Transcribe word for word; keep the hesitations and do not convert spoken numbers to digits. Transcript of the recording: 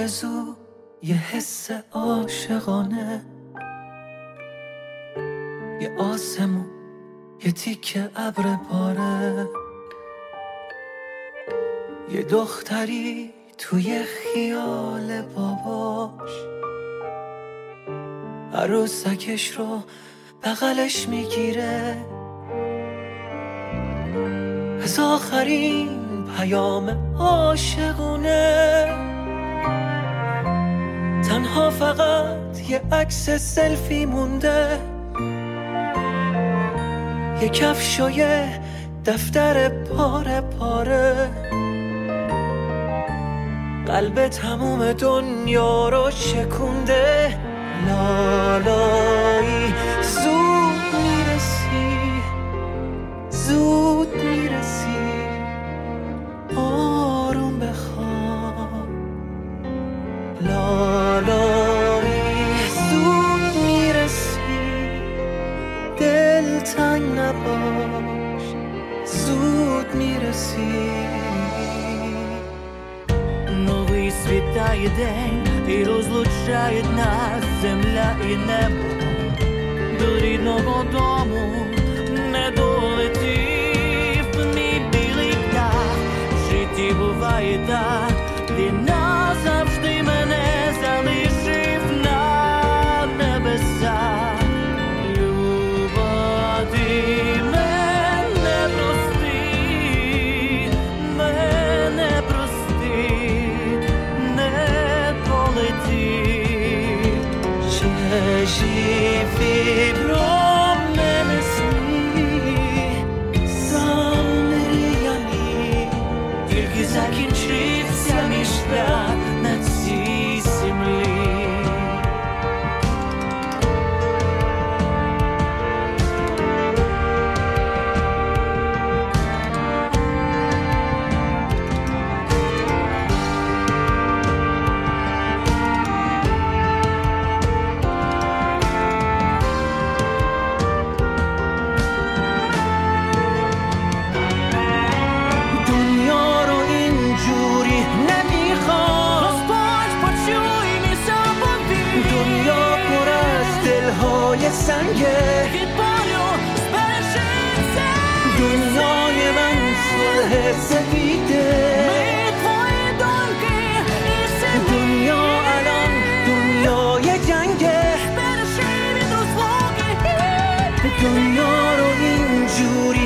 آرزو یه حس عاشقانه، یه آسمون یه تیکه ابر باره، یه دختری توی خیال باباش عروسکش رو بغلش میگیره، از آخرین پیام عاشقونه تنها فقط یه عکس سلفی مونده، یه کفش و یه دفتر پاره پاره، قلب تموم دنیا رو شکونده. لالایی زود میرسی، زود میرسی، آروم بخواب. لالایی زود میرسی، دل تنگ نباش، زود میرسی. Новий світає день і розлучає нас земля і небо. До рідного дому не долетів мій білий птах. В житті буває так, ти назавжди мене залишив на небесах. Люба, ти мене прости, мене прости, не полети. Живи про мене сни, замріяні, Тільки закінчився мій шлях на цій землі. دنیا رو اینجوری نمیخوام، Господь, почуй мій заповіт. دنیا پر از دلهای سنگه، Від болю збережися. دنیای من صلح سفیده، Ми твої доньки і сини. دنیا الان دنیای جنگه، Бережи від розлуки. دنیا رو اینجوری